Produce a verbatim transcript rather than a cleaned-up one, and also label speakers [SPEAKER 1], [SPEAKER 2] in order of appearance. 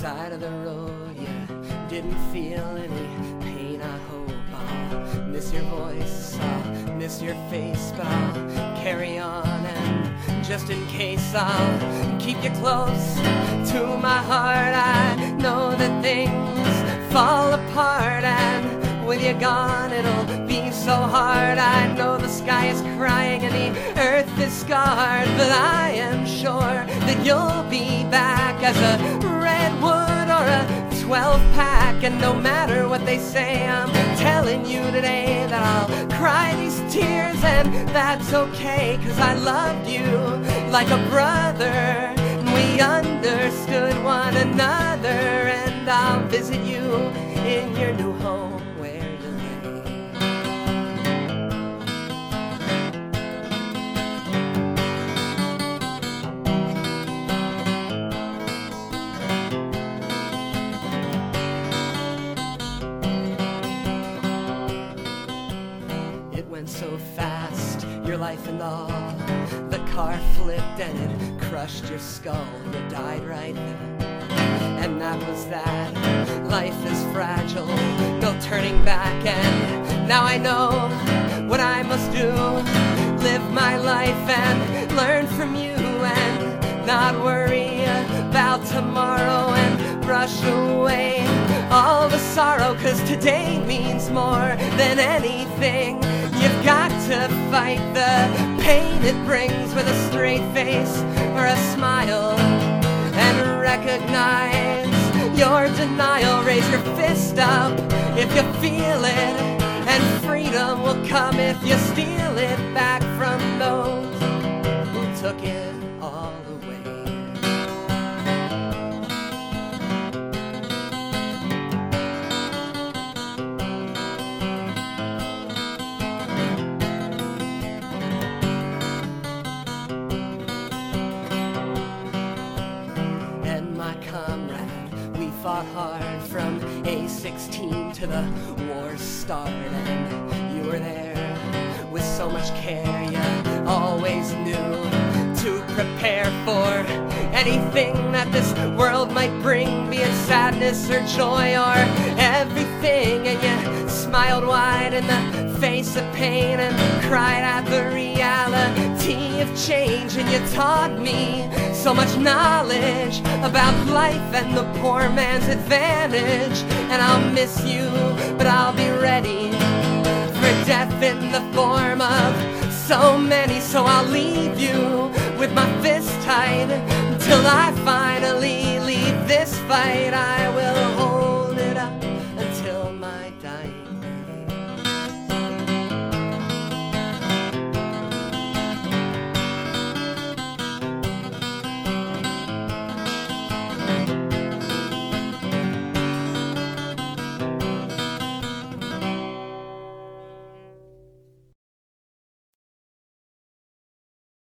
[SPEAKER 1] side of the road, you didn't feel any pain. I hope I'll miss your voice, I'll miss your face, but I'll carry on, and just in case I'll keep you close to my heart. I know that things fall apart, and with you gone it'll be so hard. I know the sky is crying and the earth is scarred, but I am sure that you'll be back as a redwood or a twelve pack. And no matter what they say, I'm telling you today that I'll cry these tears, and that's okay, 'cause I loved you like a brother. We understood one another, and I'll visit you in your new home where you lay. It went so fast, your life and all. The car flipped and it crushed your skull. You died right there, and that was that. Life is fragile, no turning back, and now I know what I must do. Live my life and learn from you, and not worry about tomorrow, and brush away all the sorrow, 'cause today means more than anything. You've got to fight the pain it brings with a straight face or a smile, and recognize your denial. Raise your fist up if you feel it, and freedom will come if you steal it back from those who took it all away. Fought hard from A sixteen to the war's start, and you were there with so much care. You always knew to prepare for anything that this world might bring, be it sadness or joy or everything. And you smiled wide in the face of pain, and cried at the reality of change. And you taught me so much knowledge about life and the poor man's advantage. And I'll miss you, but I'll be ready for death in the form of so many. So I'll leave you with my fist tight till I finally leave this fight. I